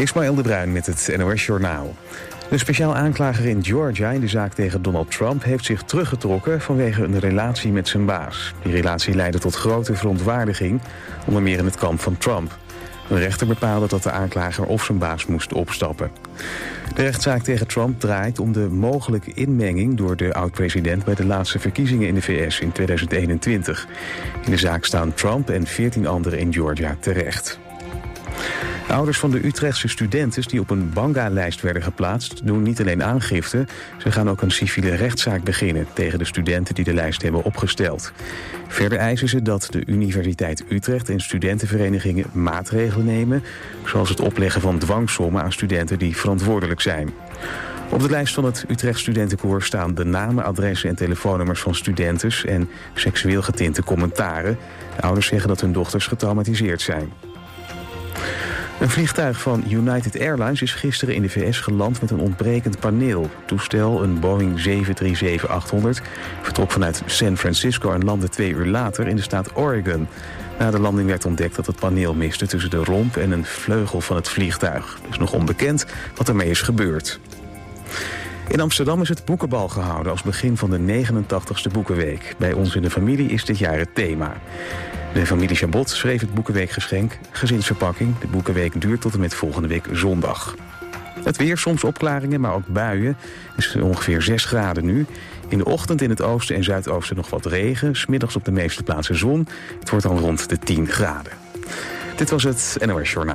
Ismaël de Bruin met het NOS Journaal. De speciaal aanklager in Georgia in de zaak tegen Donald Trump heeft zich teruggetrokken vanwege een relatie met zijn baas. Die relatie leidde tot grote verontwaardiging, onder meer in het kamp van Trump. Een rechter bepaalde dat de aanklager of zijn baas moest opstappen. De rechtszaak tegen Trump draait om de mogelijke inmenging door de oud-president bij de laatste verkiezingen in de VS in 2021. In de zaak staan Trump en 14 anderen in Georgia terecht. De ouders van de Utrechtse studenten die op een banga-lijst werden geplaatst doen niet alleen aangifte, ze gaan ook een civiele rechtszaak beginnen tegen de studenten die de lijst hebben opgesteld. Verder eisen ze dat de Universiteit Utrecht en studentenverenigingen maatregelen nemen, zoals het opleggen van dwangsommen aan studenten die verantwoordelijk zijn. Op de lijst van het Utrecht Studentenkoor staan de namen, adressen en telefoonnummers van studenten en seksueel getinte commentaren. De ouders zeggen dat hun dochters getraumatiseerd zijn. Een vliegtuig van United Airlines is gisteren in de VS geland met een ontbrekend paneel. Het toestel, een Boeing 737-800, vertrok vanuit San Francisco en landde 2 uur later in de staat Oregon. Na de landing werd ontdekt dat het paneel miste tussen de romp en een vleugel van het vliegtuig. Het is nog onbekend wat ermee is gebeurd. In Amsterdam is het boekenbal gehouden als begin van de 89ste Boekenweek. Bij ons in de familie is dit jaar het thema. De familie Chabot schreef het Boekenweekgeschenk, gezinsverpakking. De Boekenweek duurt tot en met volgende week zondag. Het weer, soms opklaringen, maar ook buien. Het is ongeveer 6 graden nu. In de ochtend in het oosten en zuidoosten nog wat regen. 's Middags op de meeste plaatsen zon. Het wordt dan rond de 10 graden. Dit was het NOS Journaal.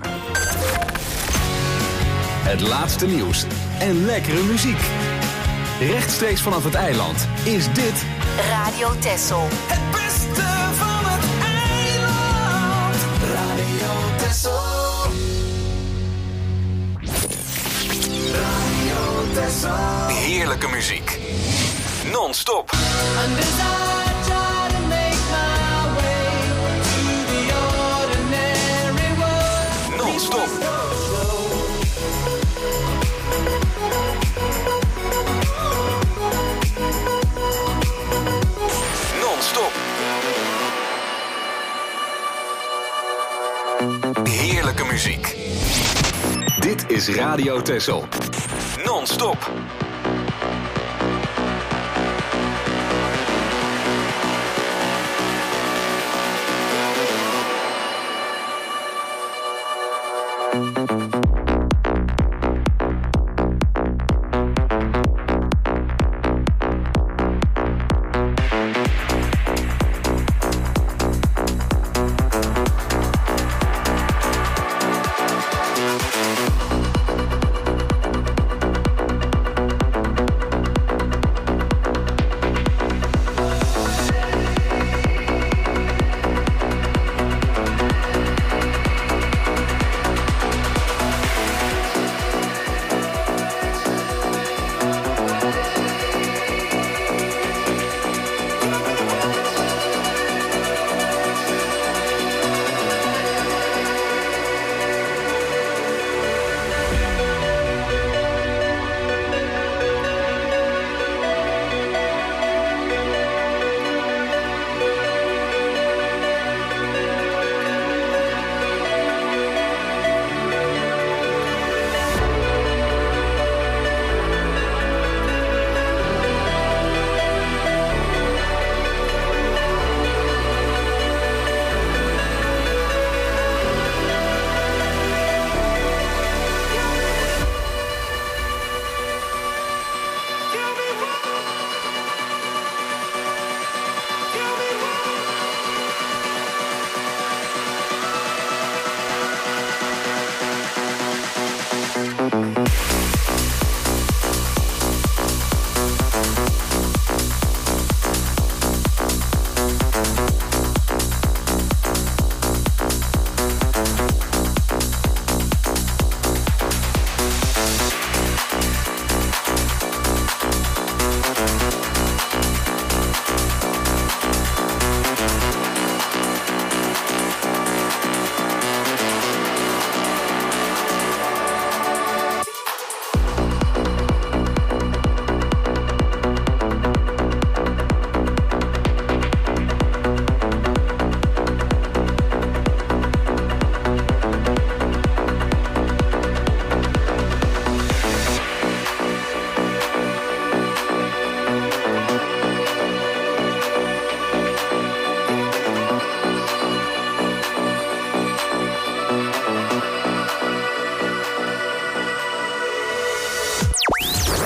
Het laatste nieuws en lekkere muziek. Rechtstreeks vanaf het eiland is dit Radio Texel. Het beste van het eiland. Radio Texel. Radio Texel. heerlijke muziek. Non-stop. Non-stop. Non-stop. Heerlijke muziek. Dit is Radio Texel. Non-stop.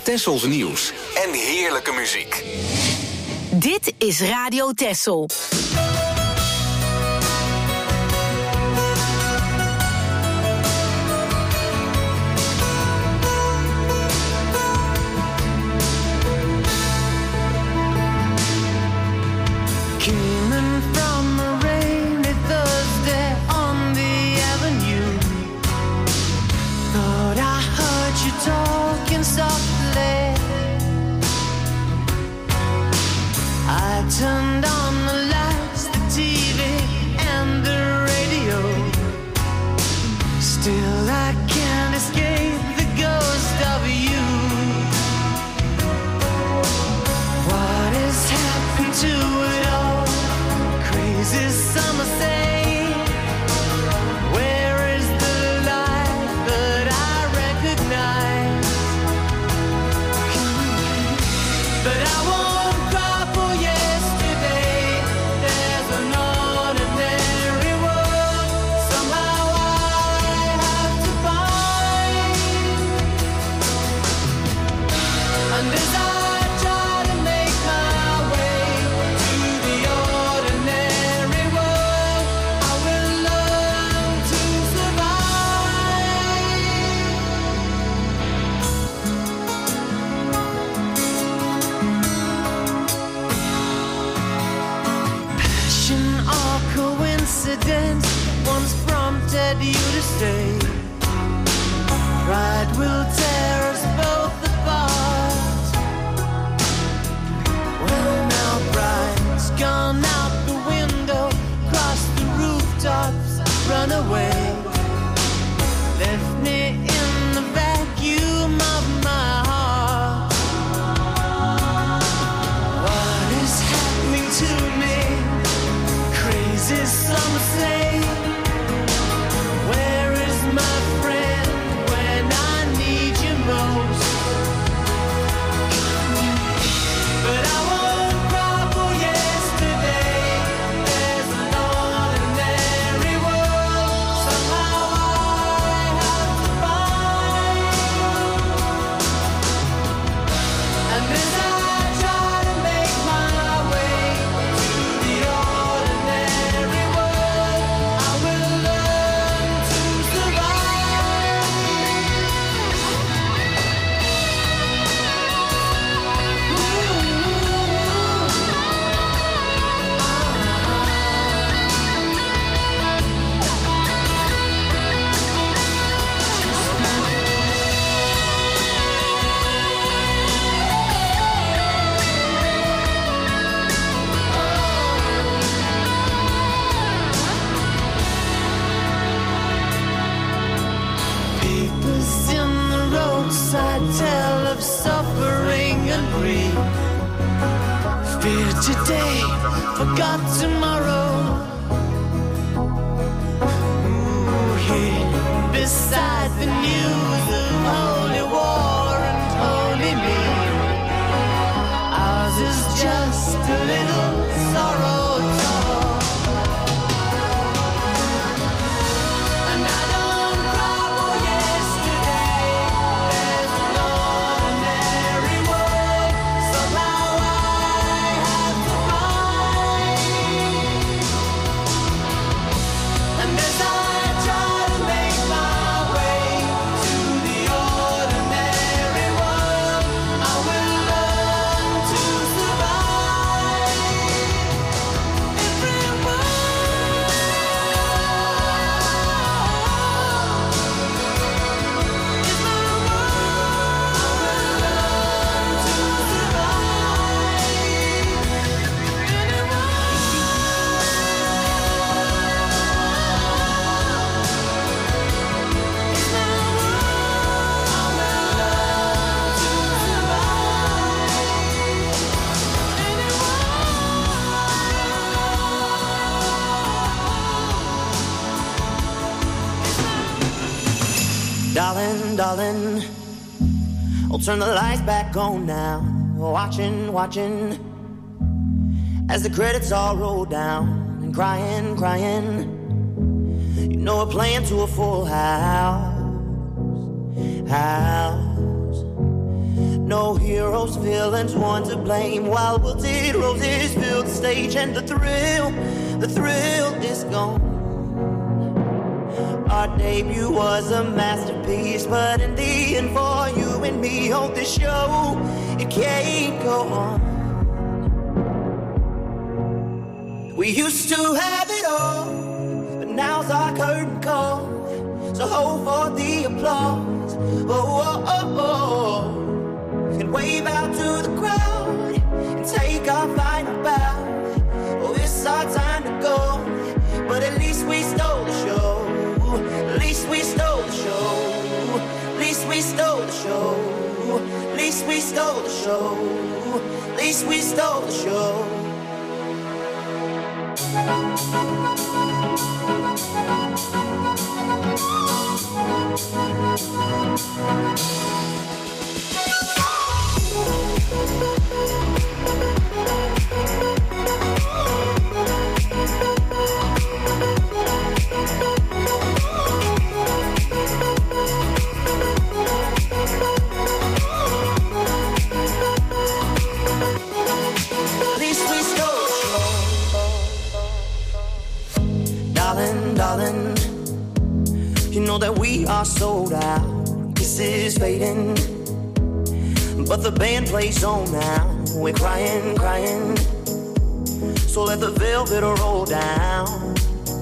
Tessels nieuws en heerlijke muziek. Dit is Radio Tessel. Turned on the lights, the TV and the radio. Still I can't escape the ghost of you. What has happened to it all? Crazy summer say, where is the light that I recognize? But I won't cry for you. Once prompted you to stay. Pride will tear us both apart. Well, now pride's gone out the window, cross the rooftops, run away. Left me in the vacuum of my heart. What is happening to me? Crazy summer say, where is my friend when I need you most? But I won't cry for yesterday. There's an ordinary world somehow I have to find. And as I try to make my way to the ordinary world, I will learn to survive. Papers in the roadside tell of suffering and grief. Fear today, forgot tomorrow. Ooh, here beside the news of holy war and holy me. Ours is just a little sorrow talk. And I don't cry for yesterday. There's an ordinary world somehow I have to find. And as I try to make my way to the ordinary world, I will learn to survive. Every word is my word. I will learn to survive. Any Darling, darling, I'll turn the lights back on now. Watching, watching, as the credits all roll down. And crying, crying, you know we're playing to a full house. No heroes, villains, one to blame. While wilted roses fill the stage, and the thrill is gone. Our debut was a masterpiece, but in the end, for you and me on this show, it can't go on. We used to have it all, but now's our curtain call. So hold for the applause, oh, oh, oh, oh. And wave out to the crowd and take our final bow. Oh, it's our time to go, but at least we stole the show. At least we stole the show. At least we stole the show. At least we stole the show. At least we stole the show. Darling, you know that we are sold out. This is fading, but the band plays on now. We're crying, crying, so let the velvet roll down,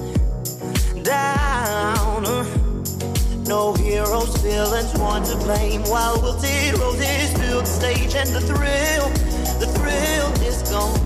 down. No heroes, villains, one to blame. While wilted roses fill the stage, and the thrill is gone.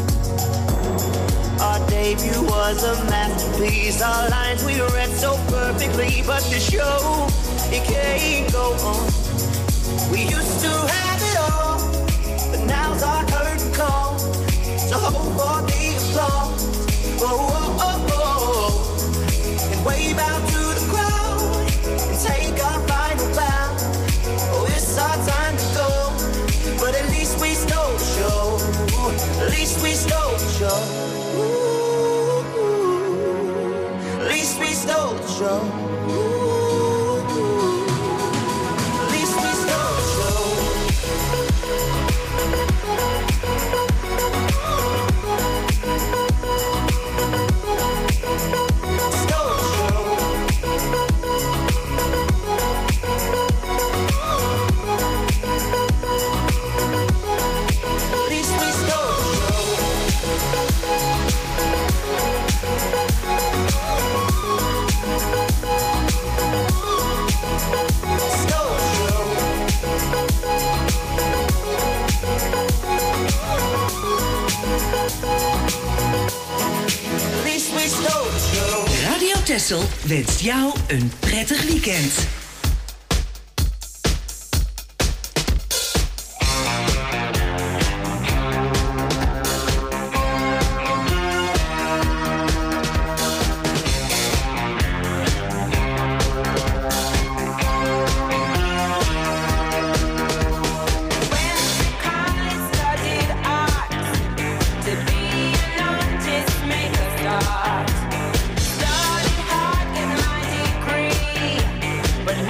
Our debut was a masterpiece. Our lines we read so perfectly, but the show, it can't go on. We used to have it all, but now's our curtain call. So hold for the applause, oh, oh, oh, oh. And wave out to the crowd and take our final bow. Oh, it's our time to go, but at least we stole the show. At least we stole the show. At least we stole the show. At least we stole the show. Stole the show. At least we stole the show. Radio Texel wenst jou een prettig weekend. But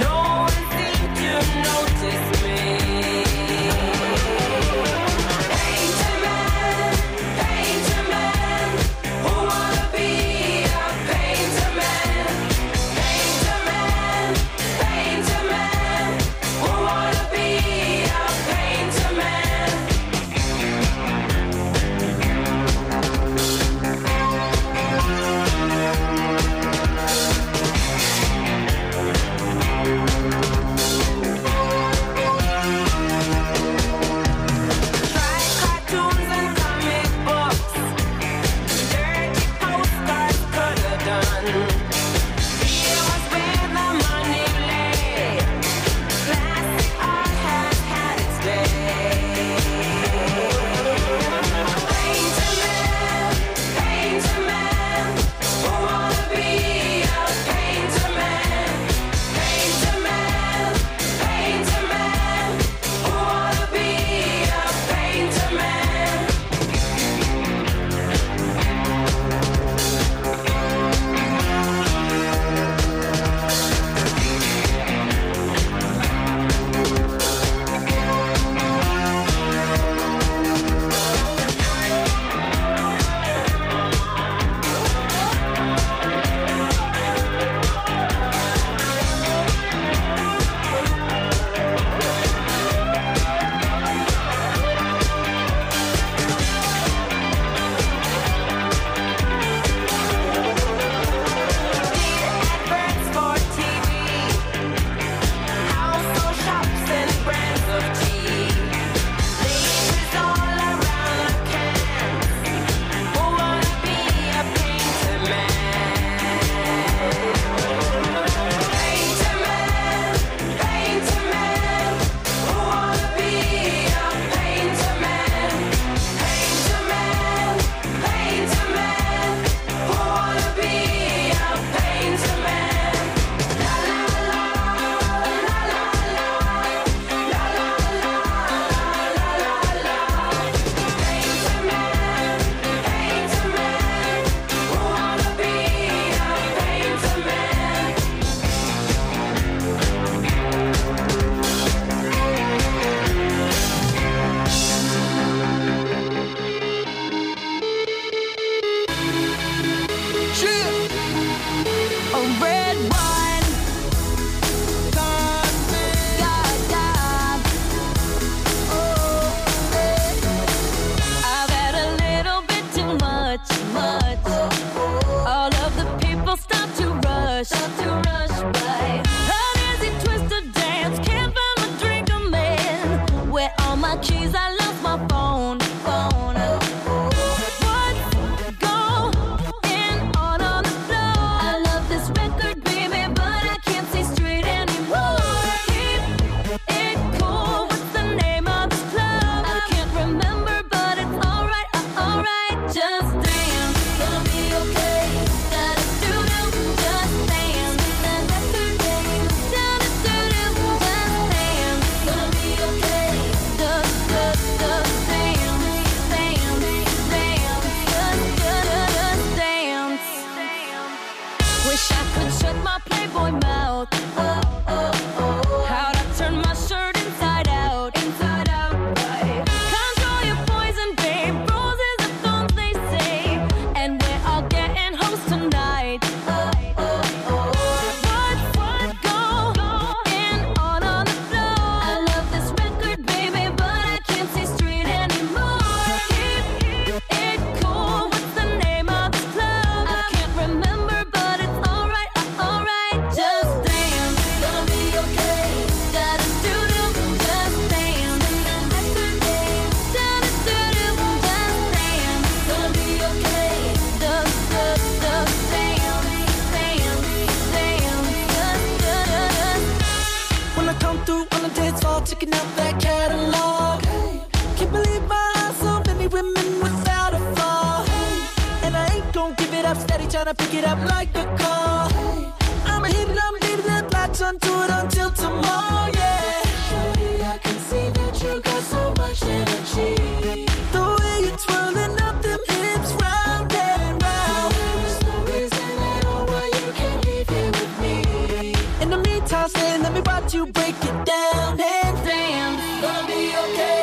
checking out that catalog. Can't believe my eyes, so many women without a flaw. And I ain't gon' give it up, steady tryna pick it up like a call. I'ma hit it, I'm leaving that latch onto it until tomorrow, yeah. Shorty, I can see that you got so much energy. The way you're twirling up them hips round and round. There's no reason at all why you can't leave here with me. In the meantime, stay, let me watch you break it down. And damn, gonna be okay.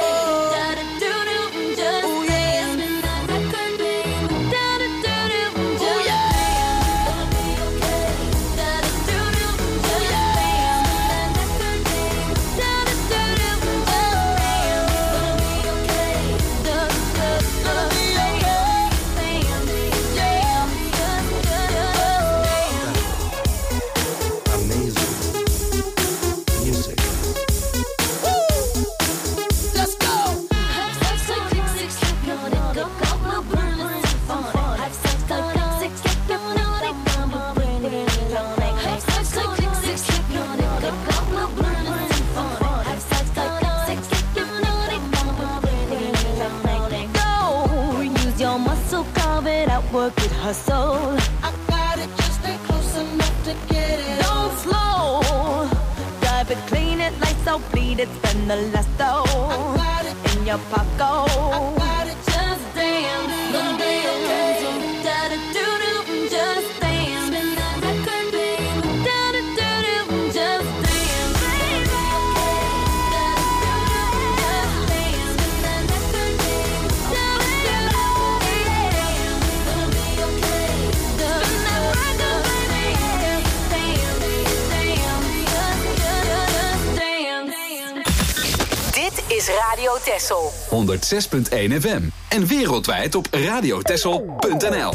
Work it, hustle. I got it, just stay close enough to get it. Don't slow. Drive it, clean it, lights out, bleed it, spend the last dough. I got it in your pocket. I got it, just dance. Gonna be okay. Da-da-do-do, just dance. Spin that record, babe. Da-da-do-do, just dance. Baby. Is Radio Texel 106.1 FM en wereldwijd op radiotexel.nl.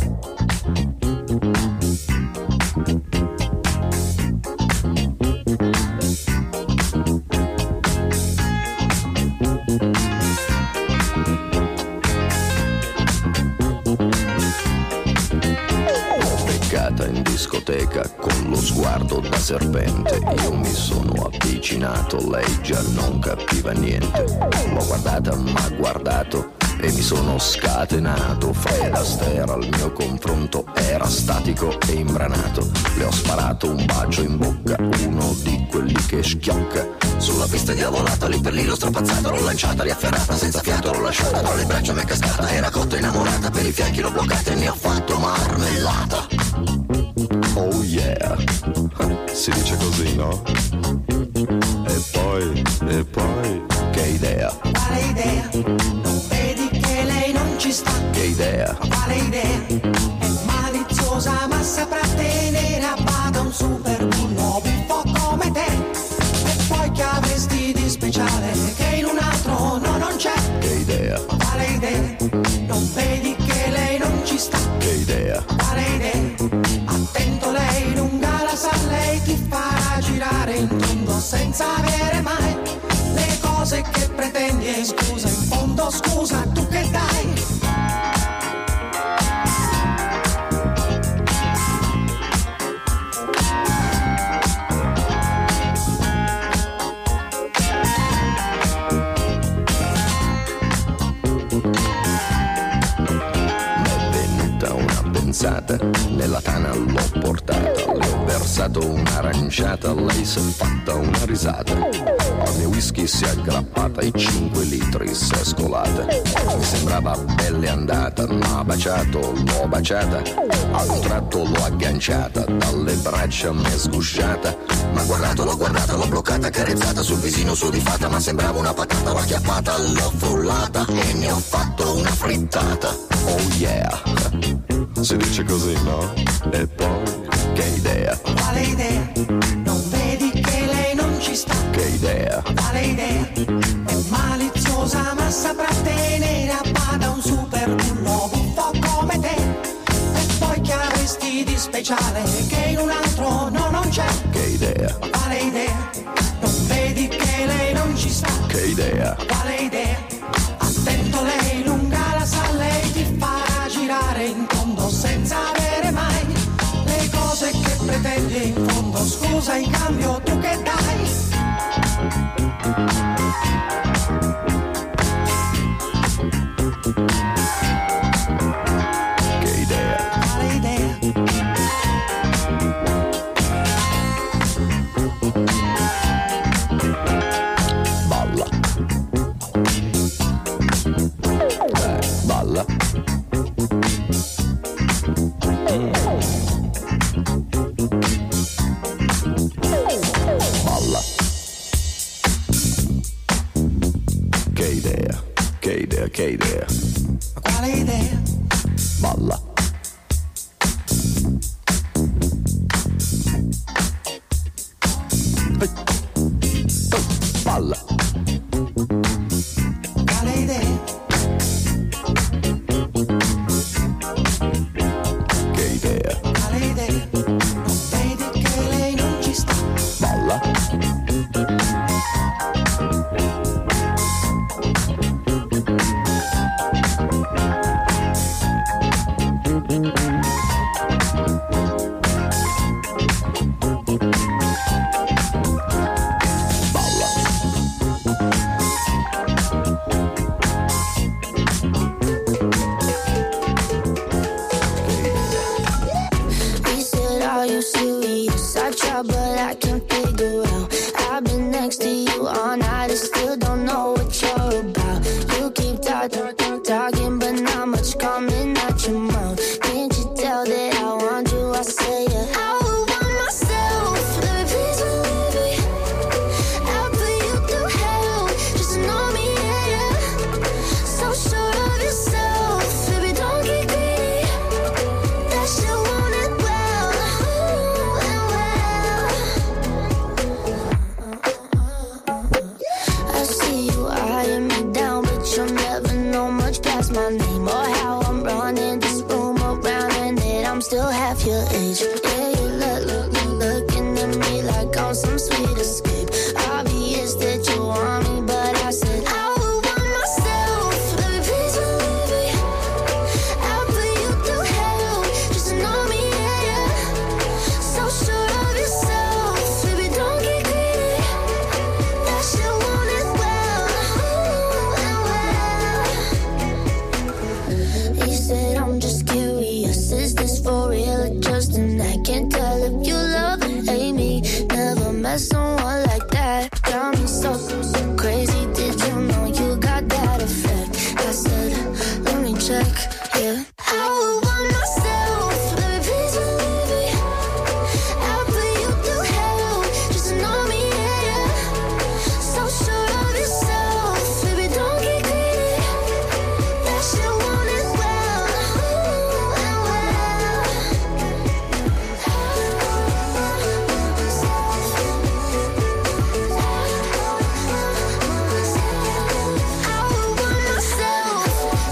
In discoteca con lo sguardo da serpente, io mi sono avvicinato, lei già non capiva niente. L'ho guardata, m'ha guardato e mi sono scatenato. Fred Astaire al mio confronto era statico e imbranato. Le ho sparato un bacio in bocca, uno di quelli che schiocca. Sulla pista diavolata, lì per lì l'ho strapazzata, l'ho lanciata, riafferrata, senza fiato l'ho lasciata, tra le braccia m'è cascata, era cotta innamorata, per i fianchi l'ho bloccata e ne ho fatto marmellata. Oh yeah, si dice così, no? E poi, che idea? Quale idea? Non vedi che lei non ci sta? Che idea? Quale idea? È maliziosa ma saprà tenere a bada un super bullo buffo come te. E poi che avresti di speciale che in un altro no non c'è? Che idea? Quale idea? Non vedi che lei non ci sta? Che idea? Quale idea? Attento, lei lunga la sa, lei ti farà girare in tondo senza avere mai le cose che pretendi. E scusa, in fondo scusa, tu che dai? Nella tana l'ho portata, le ho versato un'aranciata, lei s'è fatta una risata. Al mio whisky si è aggrappata e 5 litri si è scolata. Mi sembrava belle andata, m'ha baciato, l'ho baciata. A un tratto l'ho agganciata, dalle braccia m'è sgusciata. M'ha guardato, l'ho guardata, l'ho bloccata, carezzata sul visino sudifata. Ma sembrava una patata, l'ho acchiappata, l'ho frullata e ne ho fatto una frittata. Oh yeah, si dice così, no? E poi, che idea? Quale idea? Non vedi che lei non ci sta? Che idea? Quale idea? È maliziosa ma saprà tenere a bada un super bullo buffo come te. E poi che avresti di speciale che in un altro no non c'è? Che idea? Quale idea? Non vedi che lei non ci sta? Che idea? Quale idea? Attento, lei lunga la sa, lei ti farà girare in tondo senza avere mai le cose che pretendi. In fondo scusa, in cambio tu che dai? che idea? Ma quale idea? Balla. Balla. Quale idea? Che idea? Quale idea? Non vedi che lei non ci sta? Balla. Talking, but not much coming out your mouth. Can't you tell that I want you? I say it. I would want myself. Let me please believe me. I'll put you through hell. Just know me, yeah. So sure of yourself, baby, don't get greedy. That shit want it well, I see you eyeing me down, but you'll never know much past my name or how I'm running this room around, and that I'm still half your age. Yeah, you looking at me like I'm some sweet escape. Obvious that you want me, but I said I would want myself. Baby, please believe me. I'll put you through hell. Just know me, yeah. So sure of yourself, baby, don't get greedy. That shit want it well. He said, I'm just curious, is this for real or just an act? Can't tell if you love or hate me. Never met someone like that. Got me so crazy, did you know you got that effect? I said, let me check, yeah. I would want myself, baby, please believe me. I'll put you through hell, just know me, yeah. So sure of yourself, baby, don't get greedy. That shit want it well, I would want myself.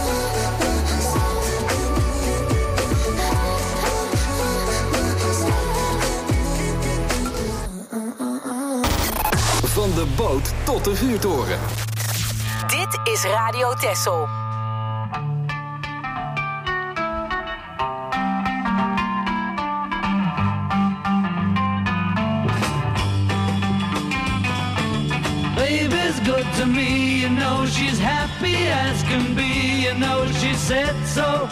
Van de boot tot de vuurtoren. Dit is Radio Texel. Baby's good to me, you know she's happy as can be, you know she said so.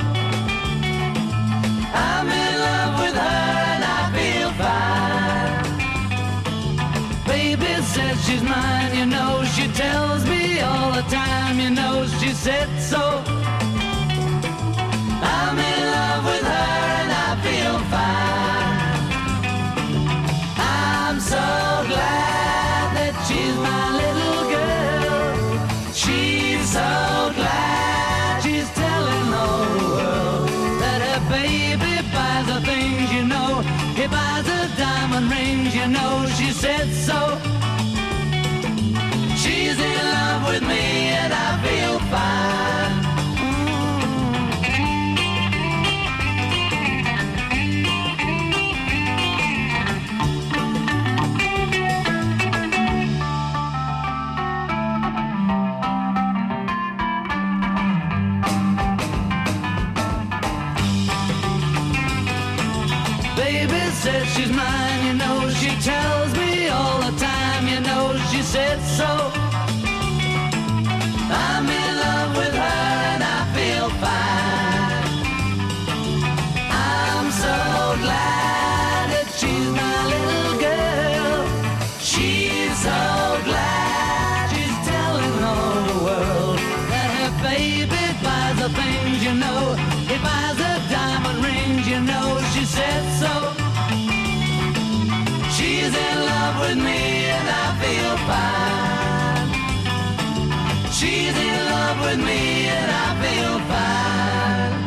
I'm in love with her and I feel fine. Baby says she's mine, you know she tells me all the time, you know she said so. I'm in love with her and I feel fine. I'm so glad that she's my little girl. She's so glad she's telling all the world that her baby buys her things, you know. He buys her diamond rings, you know she said so. She's in love with me and I feel fine. Baby says she's mine, you know she tells me all the time, you know she said so. I'm in love with her and I feel fine. I'm so glad that she's my little girl. She's so glad she's telling all the world that her baby buys her things, you know. He buys her diamond rings, you know she said so. She's in love with me and I feel fine. She's in love with me and fine.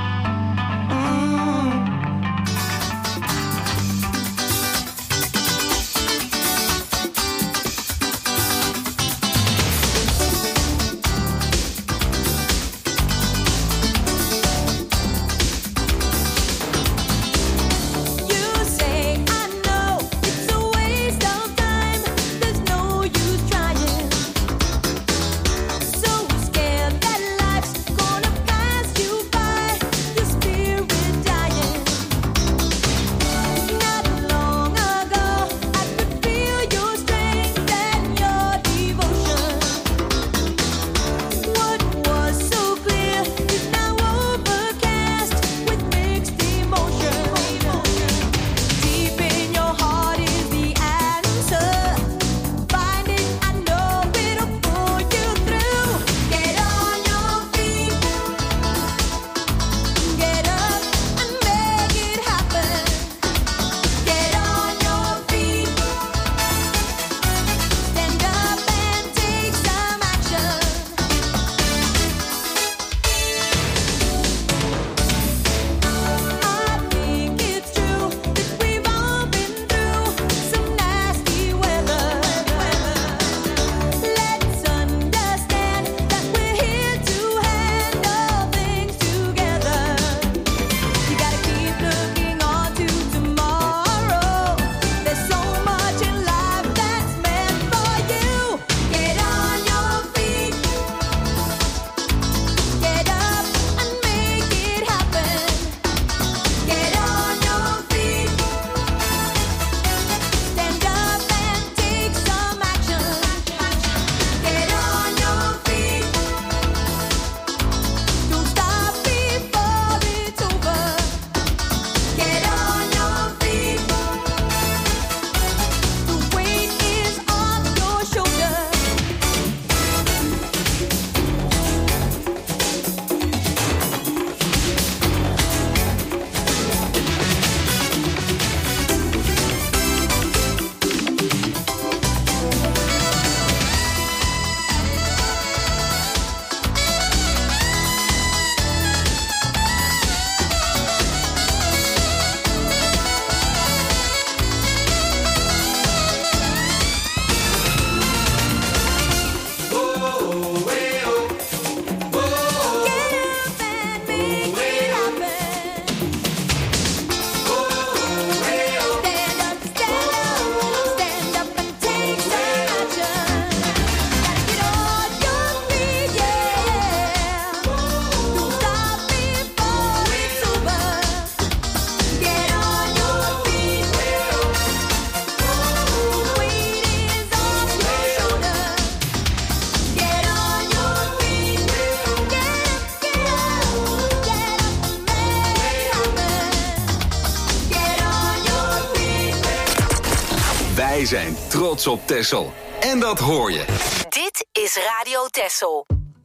Wij zijn trots op Texel. En dat hoor je. Dit is Radio Texel.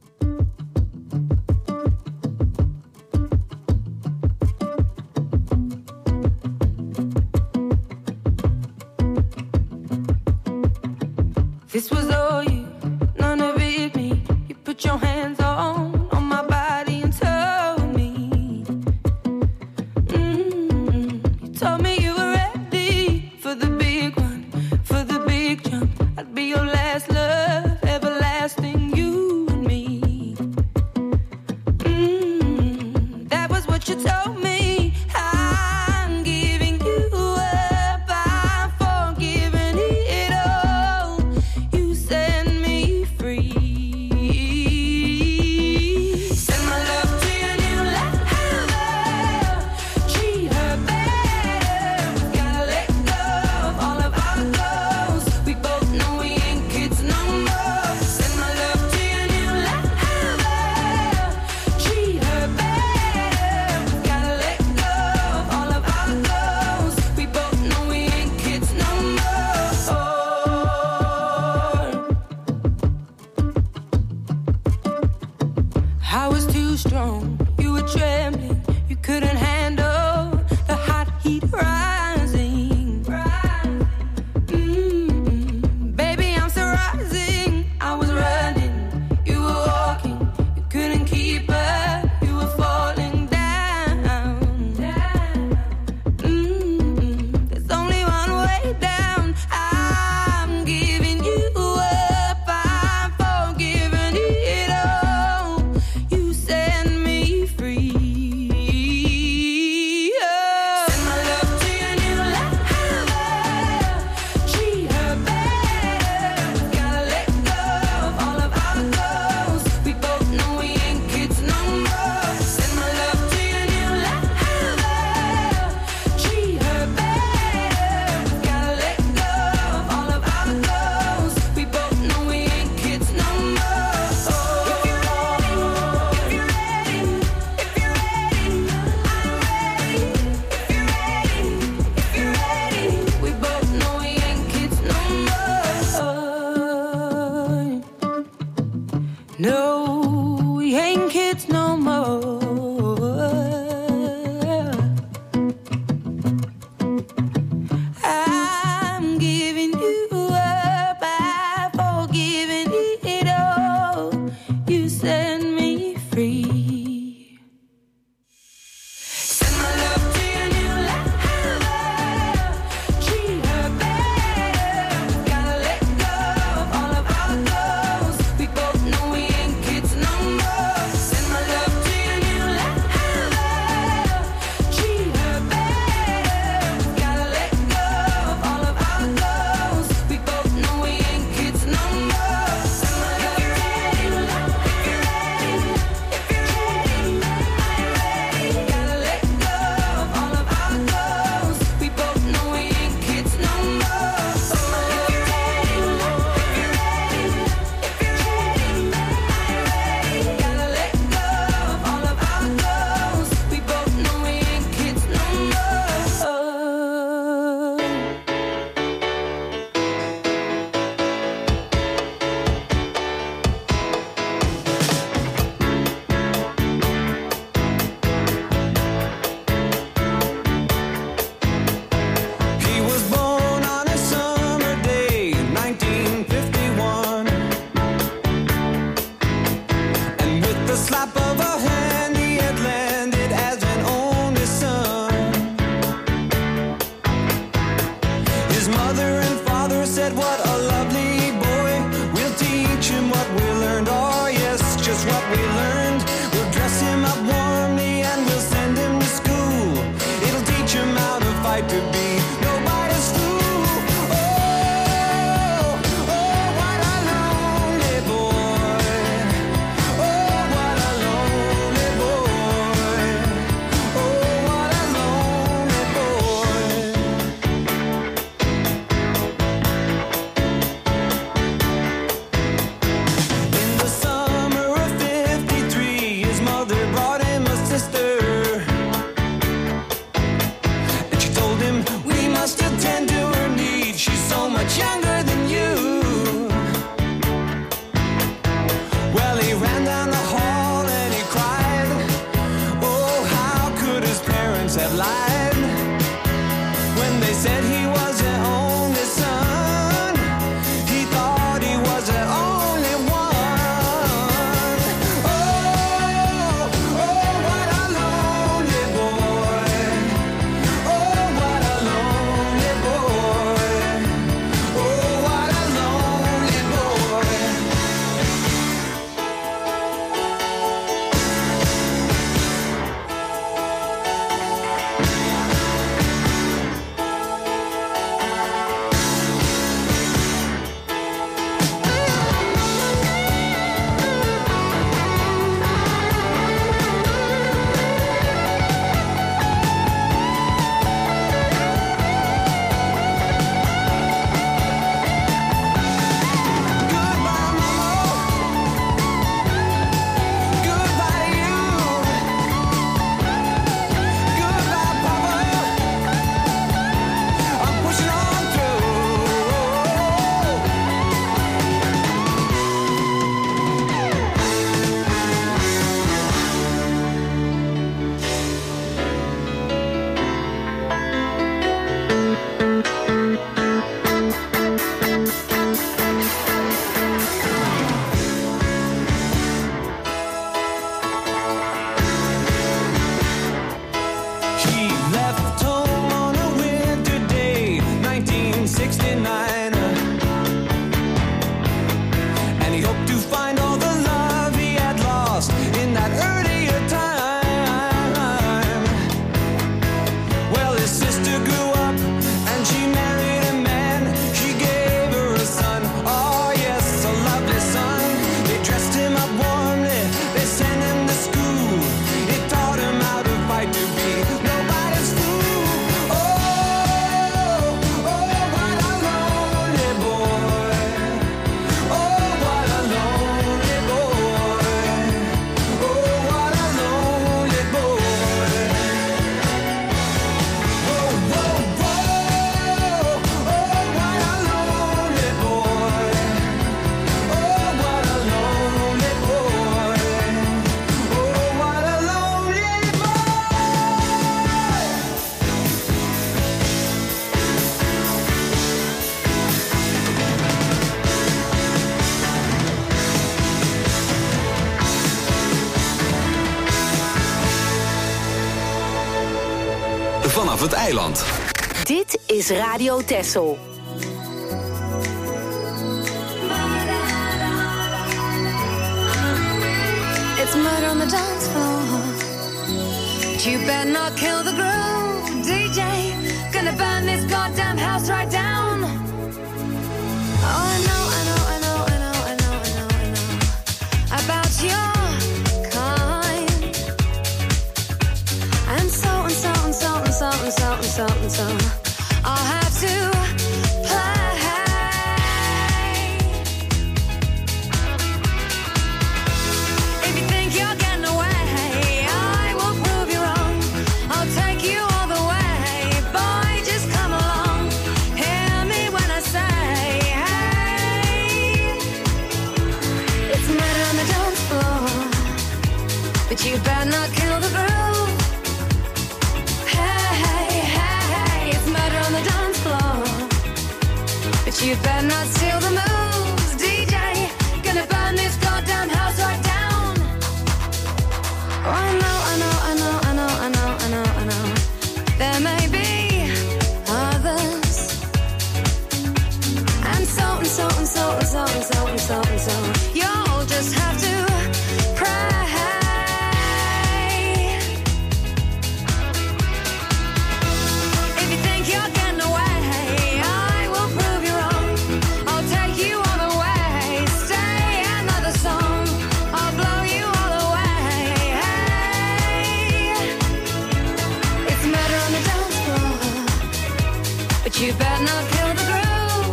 This was all you, none of it me. You put your hands on my body and told me. You told me you were ready for the big one, for the big jump. I'd be your last love, everlasting, you and me. That was what you told me. I'm giving you up, I'm forgiving it all. You said No, we ain't kids no more. I'm giving you up, I've forgiven it all. You set me free. Send my love to your new lover. Treat her better. Gotta let go of all of our goals. We both know we ain't kids. het eiland. Dit is Radio Texel. It's murder on the dance floor. But you better not kill the groove, DJ. Gonna burn this goddamn house right down. Oh, I know about your kind. And so I'll have to play. If you think you're getting away, I will prove you wrong. I'll take you all the way. Boy, just come along. Hear me when I say, hey. It's murder on the dance floor, but you better not kill the groove. Hey, it's murder on the dance floor, but you better not steal the moves, DJ. Gonna burn this goddamn house right down. Oh, I know. There may be others, and so. You'll just have to pray. If you think you're getting away, I will prove you wrong. I'll take you all the way. Stay another song. I'll blow you all away. Hey, it's murder on the dance floor, but you better not kill the groove.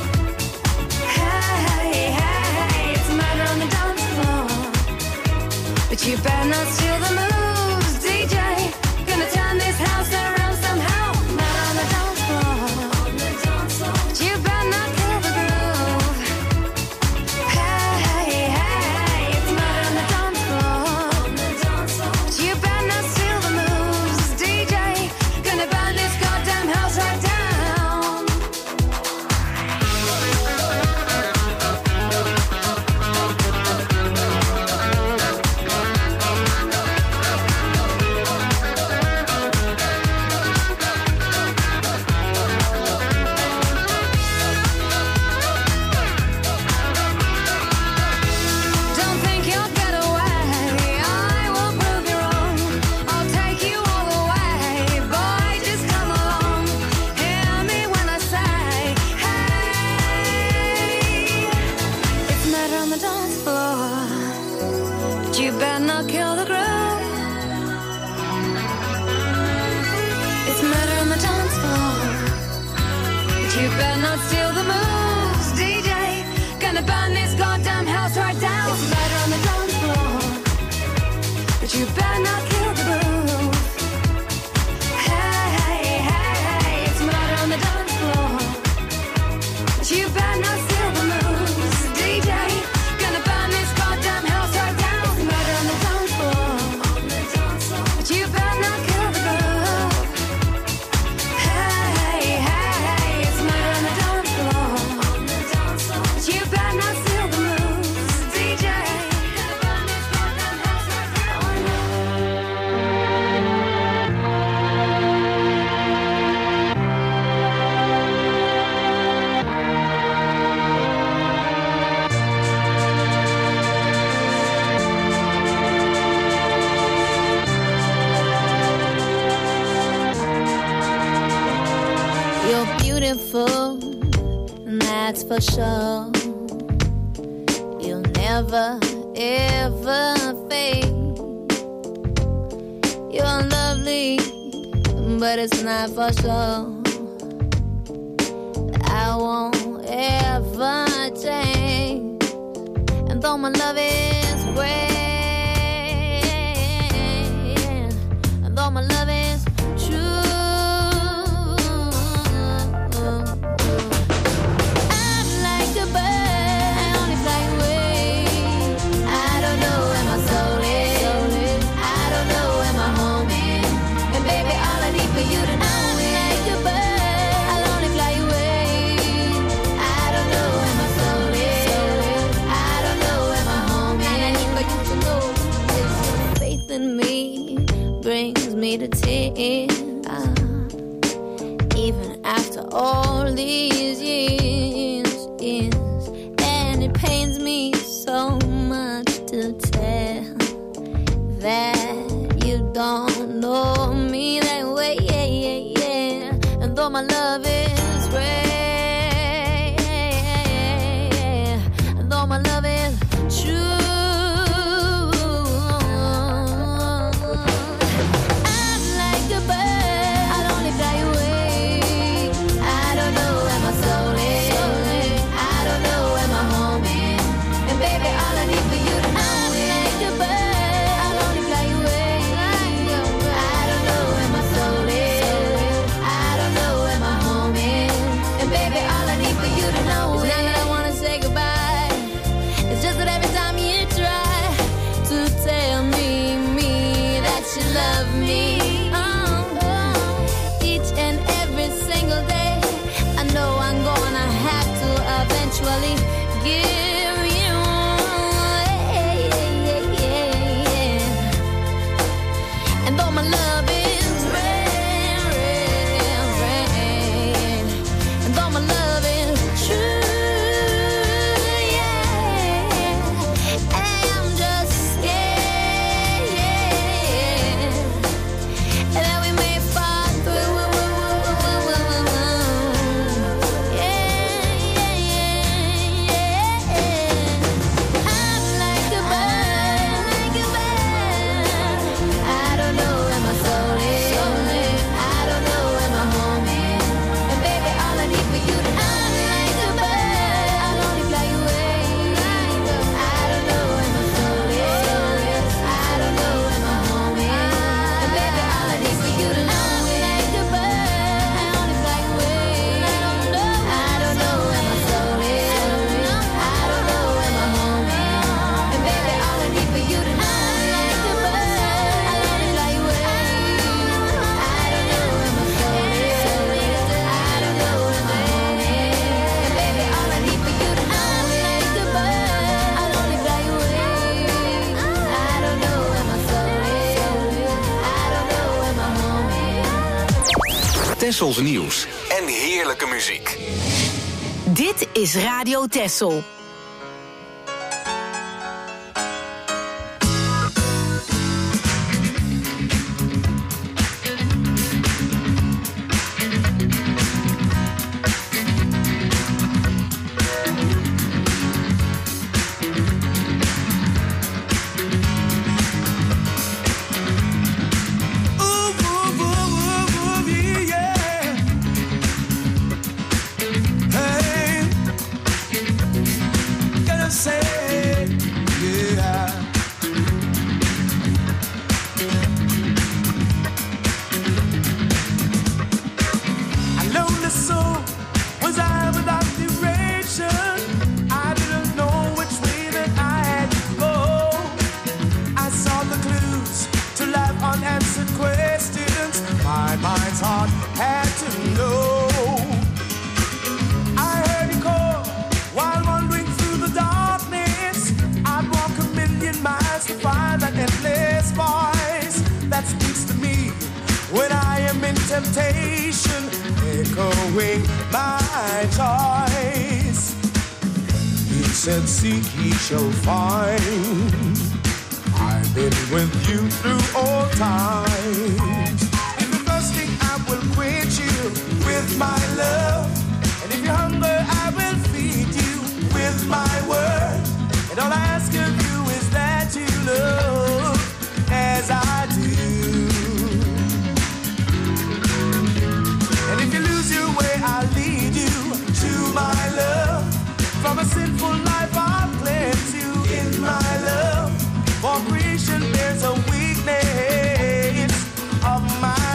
Hey, it's murder on the dance floor, but you better not steal the moves, DJ. Gonna turn this house around somehow. Murder on the dance floor, but you better not kill the groove. Hey, it's murder on the dance floor, but you better not steal the moves, DJ. Gonna burn this goddamn house right down. Don't think you'll get away, I will prove you wrong. I'll take you all the way. Boy, just come along. Hear me when I say, hey. It's murder on the dance floor, but you better not kill the groove. It's murder on the dance floor, but you better not steal the moves, DJ. Gonna burn this goddamn house right down. It's murder on the dance floor, but you better not kill the groove. Hey, it's murder on the dance floor, but you better not steal the moves, DJ. Gonna burn this goddamn house right down. It's murder on the dance floor, but you better not kill the groove. Hey, it's murder on the dance floor, but you better not steal the moves, DJ. Gonna burn this goddamn house right You're beautiful, and that's for sure. You'll never, ever fade. You're lovely, but it's not for sure. I won't ever change. And though my love is great, and though my love is true, I'm like a bird, I only fly away. I don't know where my soul is, I don't know where my home is. And baby, all I need for you to know is I'm like a bird, I'll only fly away. I don't know where my soul is, I don't know where my home is. And I need for you to know is faith in me brings me to tears. all these years, and it pains me so much to tell that you don't know me that way, and though my love is rare, and though my love is true, Tessels nieuws en heerlijke muziek. Dit is Radio Tessel. Temptation echoing my choice. He said, seek ye shall find. I've been with you through all times. If you're thirsty, I will quench you with my love. And if you're hungry, I will feed you with my word. And all I ask of you is that you love as I do. And if you lose your way, I'll lead you to my love. From a sinful life, I'll cleanse you in my love. For creation bears a weakness of my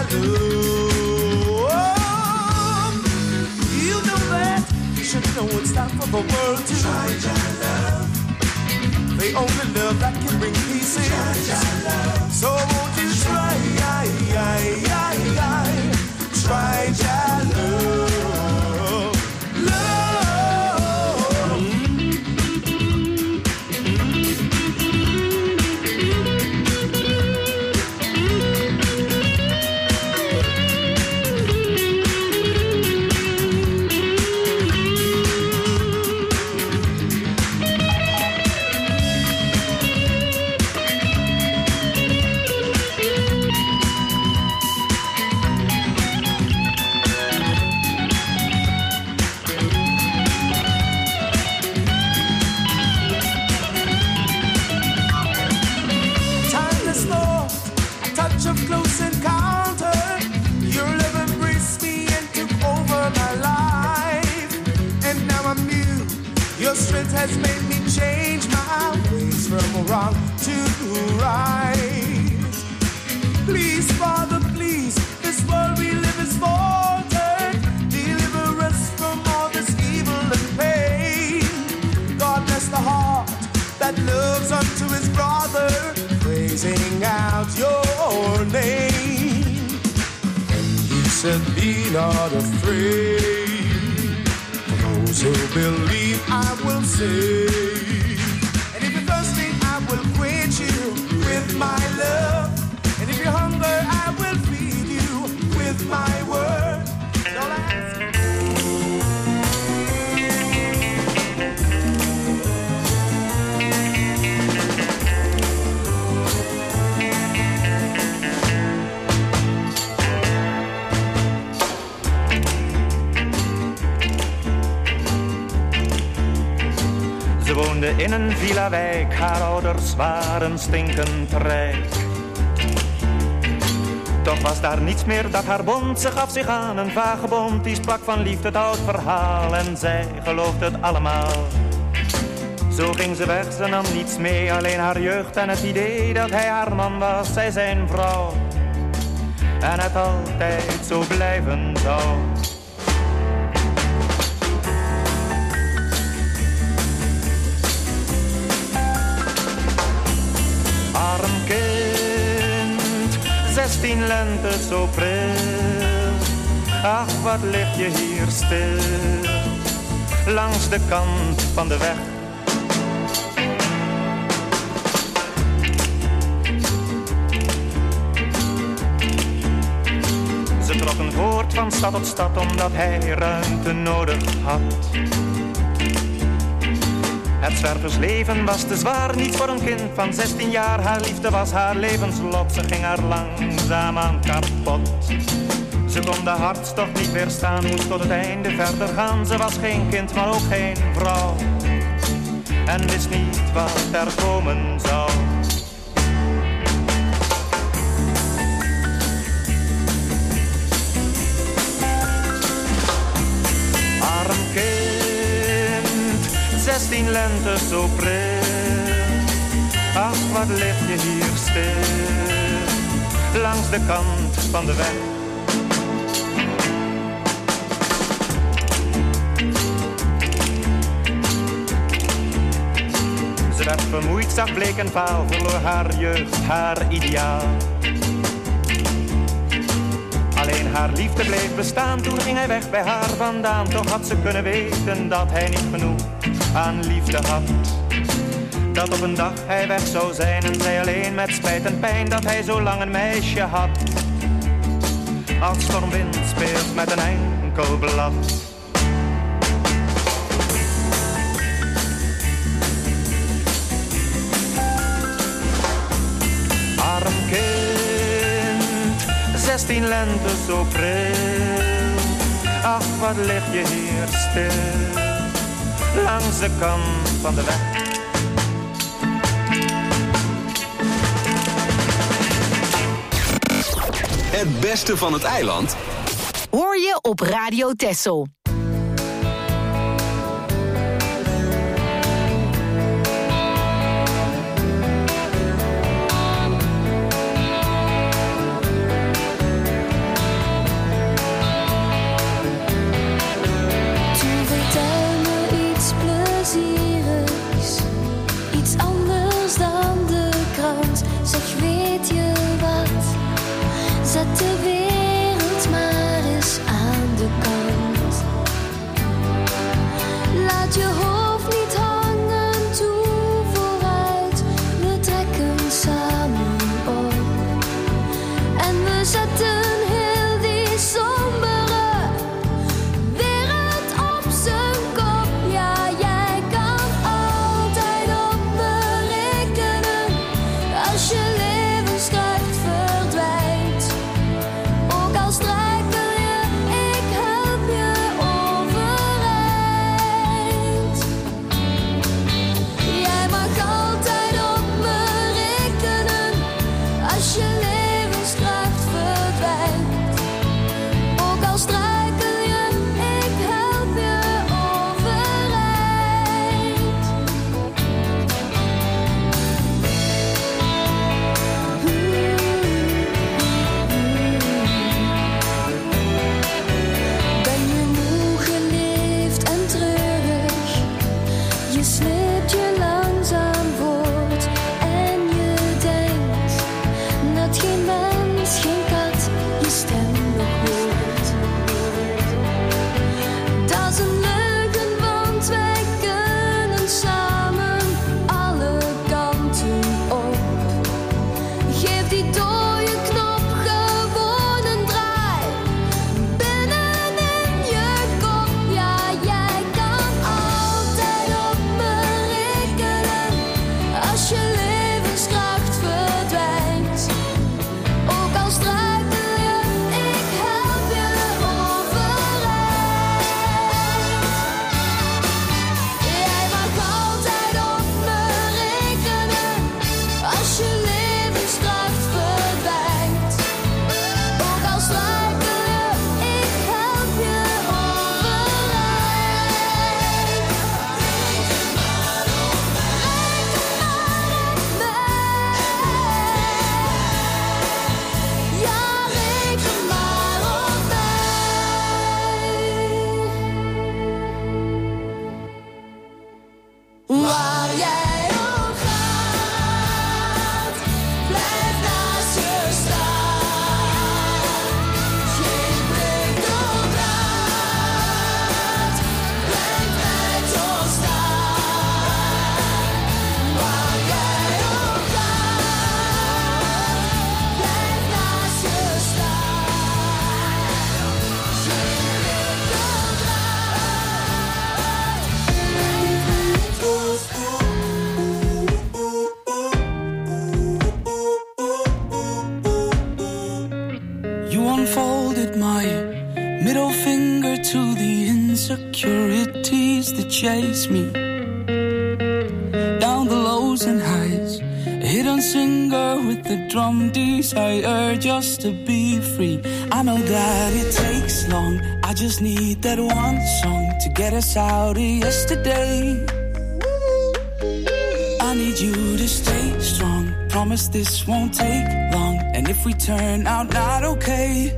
love. You know that, you should know it's time for the world to try your love. The only love that can bring peace in. So won't you try, try your love, love. strength has made me change my ways from wrong to right. Please, Father, please, this world we live is faltered. Deliver us from all this evil and pain. God bless the heart that loves unto his brother, praising out your name. And he said, be not afraid, for those who believe I will save. And if you're thirsty, I will quench you with my love. And if you're hungry, I will feed you with my word. Don't ask. Ze woonde in een villa-wijk, haar ouders waren stinkend rijk. Toch was daar niets meer dat haar bond, ze gaf zich aan een vagebond. Die sprak van liefde, het oud verhaal, en zij geloofde het allemaal. Zo ging ze weg, ze nam niets mee, alleen haar jeugd en het idee dat hij haar man was, zij zijn vrouw. En het altijd zo blijven zou. Arm kind, 16 lente zo pril. Ach, wat lig je hier stil, langs de kant van de weg. Ze trokken voort van stad tot stad, omdat hij ruimte nodig had. Het zwerversleven was te zwaar, niet voor een kind van 16 jaar. Haar liefde was haar levenslot, ze ging haar langzaam aan kapot. Ze kon de hartstocht niet weerstaan, moest tot het einde verder gaan. Ze was geen kind, maar ook geen vrouw, en wist niet wat er komen zou. Arm kind, 16 lente zo pril. Ach, wat lig je hier stil, langs de kant van de weg. Ze werd vermoeid, zag bleek en vaal, verloor haar jeugd, haar ideaal. Alleen haar liefde bleef bestaan, toen ging hij weg bij haar vandaan. Toch had ze kunnen weten dat hij niet genoeg aan liefde had. Dat op een dag hij weg zou zijn en zij alleen met spijt en pijn dat hij zo lang een meisje had. Als stormwind speelt met een enkel blad. Arm kind, 16 lente zo pril. Ach, wat lig je hier stil, langs de kant van de weg. Het beste van het eiland hoor je op Radio Texel. Zet de wereld maar eens aan de kant. Je sleept je langzaam voort en je denkt dat geen mens, geen kat je stem nog hoort. Dat is een leugen, want wij kunnen samen alle kanten op. Geef die dode knop gewoon een draai. Binnenin je kop, ja, jij kan altijd op me rekenen. Als je levenskracht verdwijnt. Ook al struikel je, ik help je overeind. Jij mag altijd op me rekenen. Als je levenskracht verdwijnt. Ook al struikel je, ik help je overeind. Reken maar op mij. Ja, reken maar op mij. Waar jij ook gaat, blijf naast je staan. Geen prikkeldraad, blijf mij toch staan. Waar jij ook gaat, blijf naast je staan. Geen You unfolded my middle finger to the insecurities that chase me. Down the lows and highs, a hidden singer with the drum desire just to be free. I know that it takes long, I just need that one song to get us out of yesterday. I need you to stay strong, promise this won't take long. And if we turn out not okay,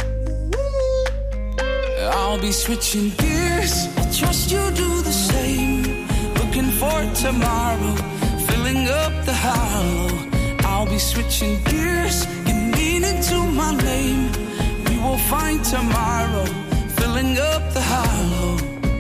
I'll be switching gears, I'll trust you do the same. Looking for tomorrow, filling up the hollow. I'll be switching gears, you lean into my lane. We will find tomorrow, filling up the hollow.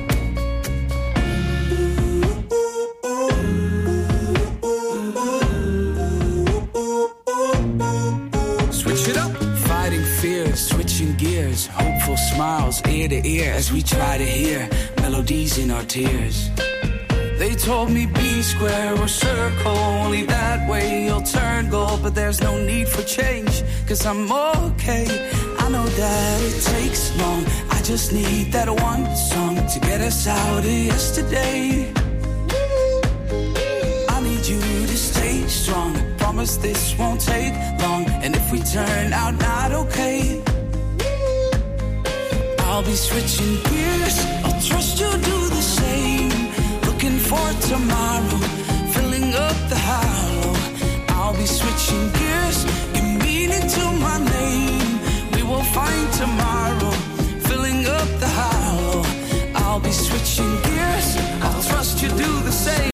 Switch it up. Fighting fears, switching gears. Hopeful smiles ear to ear as we try to hear melodies in our tears. They told me be square or circle, only that way you'll turn gold. But there's no need for change, cause I'm okay. I know that it takes long, I just need that one song to get us out of yesterday. I need you to stay strong, promise this won't take long. And if we turn out not okay, I'll be switching gears, I'll trust you do the same. Looking for tomorrow, filling up the hollow. I'll be switching gears, you mean into my name. We will find tomorrow, filling up the hollow. I'll be switching gears, I'll trust you do the same.